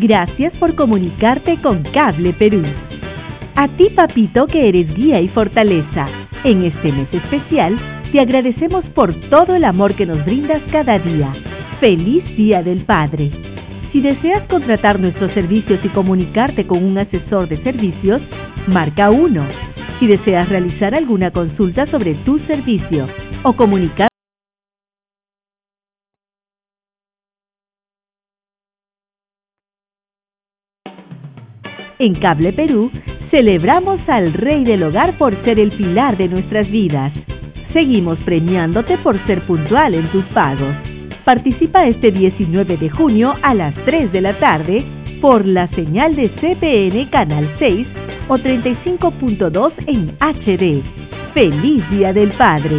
Gracias por comunicarte con Cable Perú. A ti, papito, que eres guía y fortaleza, en este mes especial te agradecemos por todo el amor que nos brindas cada día. ¡Feliz Día del Padre! Si deseas contratar nuestros servicios y comunicarte con un asesor de servicios, marca 1. Si deseas realizar alguna consulta sobre tu servicio o comunicar en Cable Perú, celebramos al Rey del Hogar por ser el pilar de nuestras vidas. Seguimos premiándote por ser puntual en tus pagos. Participa este 19 de junio a las 3 de la tarde por la señal de CPN Canal 6 o 35.2 en HD. ¡Feliz Día del Padre!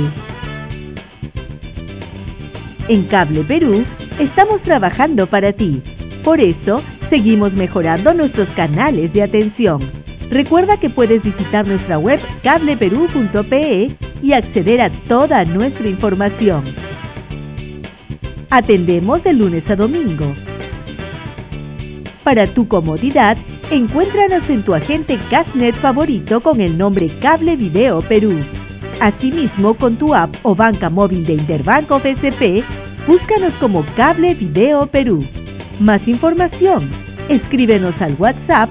En Cable Perú, estamos trabajando para ti. Por eso, seguimos mejorando nuestros canales de atención. Recuerda que puedes visitar nuestra web cableperú.pe y acceder a toda nuestra información. Atendemos de lunes a domingo. Para tu comodidad, encuéntranos en tu agente Cashnet favorito con el nombre Cable Video Perú. Asimismo, con tu app o banca móvil de Interbank o BCP, búscanos como Cable Video Perú. Más información, escríbenos al WhatsApp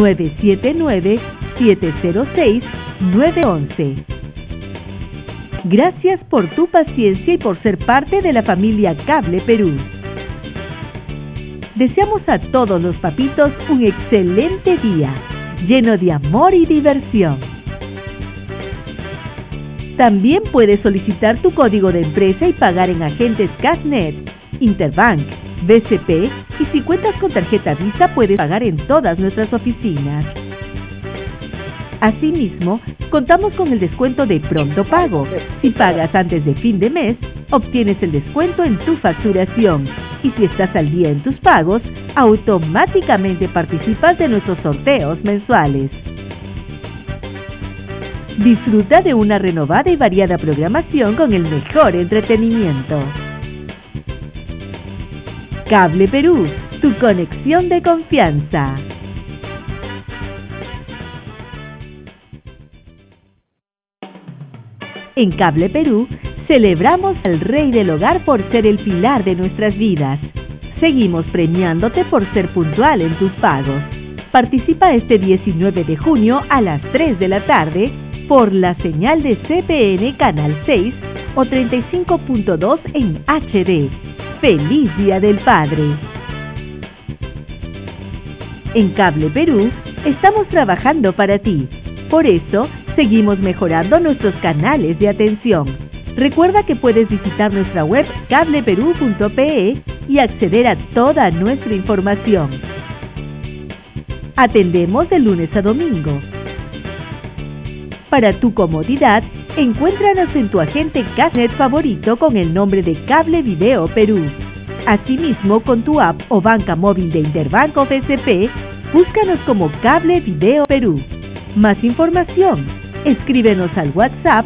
979-706-911. Gracias por tu paciencia y por ser parte de la familia Cable Perú. Deseamos a todos los papitos un excelente día, lleno de amor y diversión. También puedes solicitar tu código de empresa y pagar en agentes Cashnet, Interbank, BCP, y si cuentas con tarjeta Visa puedes pagar en todas nuestras oficinas. Asimismo, contamos con el descuento de Pronto Pago. Si pagas antes de fin de mes, obtienes el descuento en tu facturación. Y si estás al día en tus pagos, automáticamente participas de nuestros sorteos mensuales. Disfruta de una renovada y variada programación con el mejor entretenimiento. Cable Perú, tu conexión de confianza. En Cable Perú, celebramos al Rey del Hogar por ser el pilar de nuestras vidas. Seguimos premiándote por ser puntual en tus pagos. Participa este 19 de junio a las 3 de la tarde por la señal de CPN Canal 6 o 35.2 en HD. ¡Feliz Día del Padre! En Cable Perú, estamos trabajando para ti. Por eso, seguimos mejorando nuestros canales de atención. Recuerda que puedes visitar nuestra web cableperú.pe y acceder a toda nuestra información. Atendemos de lunes a domingo. Para tu comodidad, encuéntranos en tu agente Cashnet favorito con el nombre de Cable Video Perú. Asimismo, con tu app o banca móvil de Interbank o BCP, búscanos como Cable Video Perú. Más información, escríbenos al WhatsApp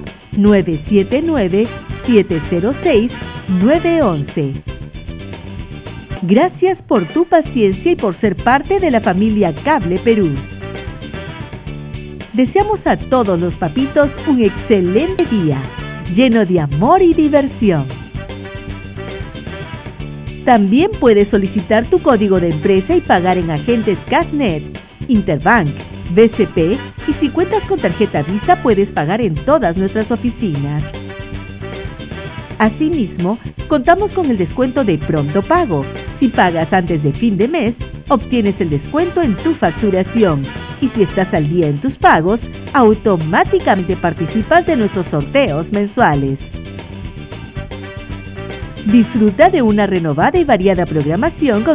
979-706-911. Gracias por tu paciencia y por ser parte de la familia Cable Perú. Deseamos a todos los papitos un excelente día, lleno de amor y diversión. También puedes solicitar tu código de empresa y pagar en agentes Cashnet, Interbank, BCP, y si cuentas con tarjeta Visa puedes pagar en todas nuestras oficinas. Asimismo, contamos con el descuento de Pronto Pago. Si pagas antes de fin de mes, obtienes el descuento en tu facturación. Y si estás al día en tus pagos, automáticamente participas de nuestros sorteos mensuales. Disfruta de una renovada y variada programación con